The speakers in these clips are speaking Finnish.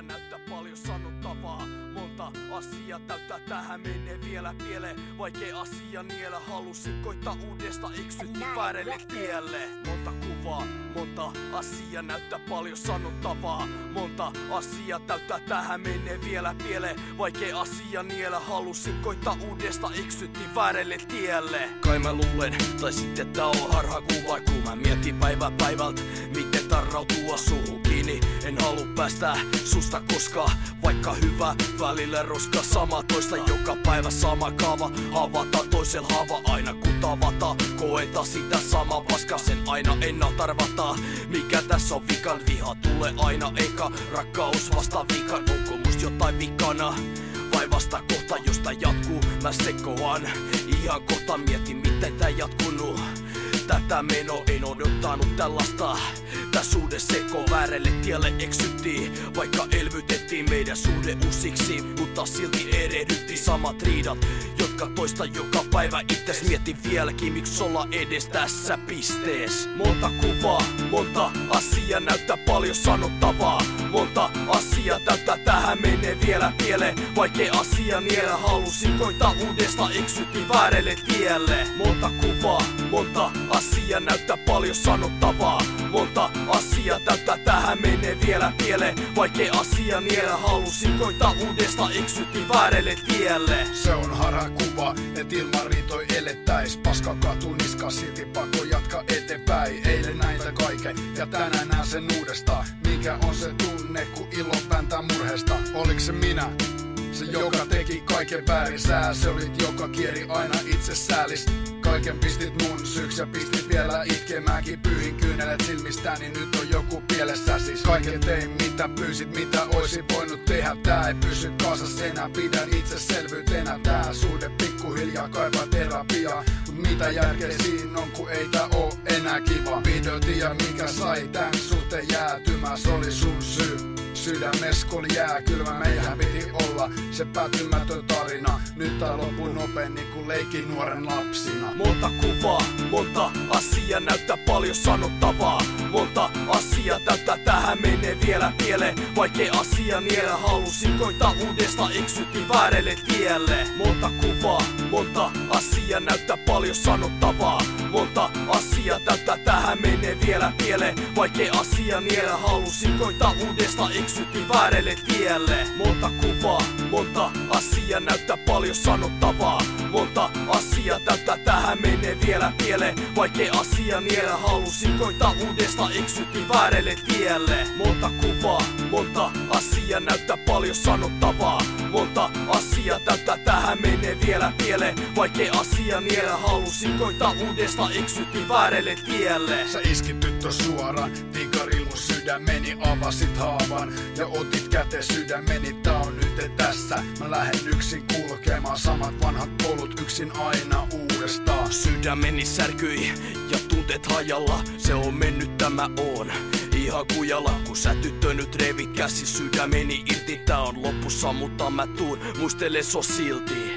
asia näyttää paljon sanottavaa. Monta asiaa täyttää tähän menee vielä pieleen. Vaikea asia niellä, halusin koittaa uudesta, eksytti väärälle tielle. Monta kuvaa, monta asiaa näyttää paljon sanottavaa. Monta asiaa täyttää tähän menee vielä pieleen. Vaikea asia niellä, halusin koittaa uudesta, eksytti väärälle tielle. Kai mä luulen, tai sitten tää on harhakuva, kun mä mietin päivä päivältä, miten tarrautua suhun kiinni. En halua päästä susta koskaan, vaikka hyvä välillä roska sama toista. Joka päivä sama kaava, havata toisella haava. Aina kun tavata, koeta sitä samaa paskaa. Sen aina ennalta arvata, mikä tässä on vikan. Viha tulee aina eka, rakkaus vasta vikan. Onko musta jotain vikana? Vai vasta kohta, josta jatkuu, mä sekoan. Ihan kohta mietin, miten tää jatkunut. Tätä meno en odottanut tällaista. Tää suhde seko väärälle tielle eksyttiin. Vaikka elvytettiin meidän suhde usiksi, mutta silti erehdytti samat riidat, jotka toista joka päivä itses. Mietin vieläkin, miksi olla edes tässä pistees. Monta kuvaa, monta asiaa näyttää paljon sanottavaa. Monta asiaa täyttää tähän menee vielä pieleen. Vaikea asia niellä, halusin koittaa uudesta, eksyttiin väärälle tielle. Monta kuvaa, monta asiaa näyttää paljon sanottavaa. Monta asiaa täyttää tähän menee vielä pieleen. Vaikea asia niellä, halusin koittaa uudesta, eksyttiin väärälle tielle. Se on harhakuva, et ilman riitoi elettäis. Paska katu niska, silti pakko jatka eteenpäin. Eilen näitä kaiken ja tänään näen sen uudestaan. Mikä on se tunne, kun ilo vääntää murheesta? Oliks se minä? Se joka teki kaiken väärin, se olit joka kieri aina itse säälis. Kaiken pistit mun syyks ja pistit vielä itkemäänkin. Pyyhin kyynelet silmistäni, nyt on joku pielessä siis. Kaiken tein mitä pyysit, mitä oisin voinut tehdä. Tää ei pysy kasassa enää, pidän itseselvyytenä. Tää suhde pikkuhiljaa kaipaa terapiaa. Mut mitä järkeä siinä on, kun ei tää oo enää kiva. Vihdoin tiedä mikä sai tän suhteen jäätymään, se oli sun syy. Sydämes kun oli jääkylmä, meidän piti olla se päättymätön tarina. Nyt tää loppuu nopein niin kuin leikin nuoren lapsina. Monta kuvaa, monta asiaa näyttää paljon sanottavaa. Monta asiaa täyttää tähän menee vielä pieleen. Vaikea asia niellä, halusin koittaa uudesta, eksyttiin väärälle tielle. Monta kuvaa, monta asiaa näyttää paljon sanottavaa. Monta asiaa täyttää tähän menee vielä pieleen. Vaikea asia niellä, halusin koittaa uudesta, eksyttiin väärälle tielle. Monta kuvaa, monta asiaa näyttää paljon sanottavaa. Monta asiaa täyttää tähän menee vielä pieleen. Vaikea asia niellä, halusin koittaa uudesta, eksyttiin väärälle tielle. Monta kuvaa, monta asiaa näyttää paljon sanottavaa. Monta asiaa täyttää tähän menee vielä pieleen. Vaikea asia niellä, halusin koittaa uudesta, eksyttiin väärälle tielle. Sä iskit tyttö suoraan, tiikaril mun sydämeni, avasit haavan ja otit käteen sydämeni. Tää on nyt tässä, mä lähden yksin kulkemaan samat vanhat polut yksin aina uudestaan. Sydämeni särkyi ja tunteet hajalla, se on mennyt tämä on ihan kujalla. Kun sä tyttö nyt revit käsi sydämeni irti, tää on lopussa mutta mä tuun muistele so silti.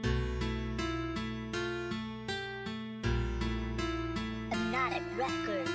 Hypnotic Records.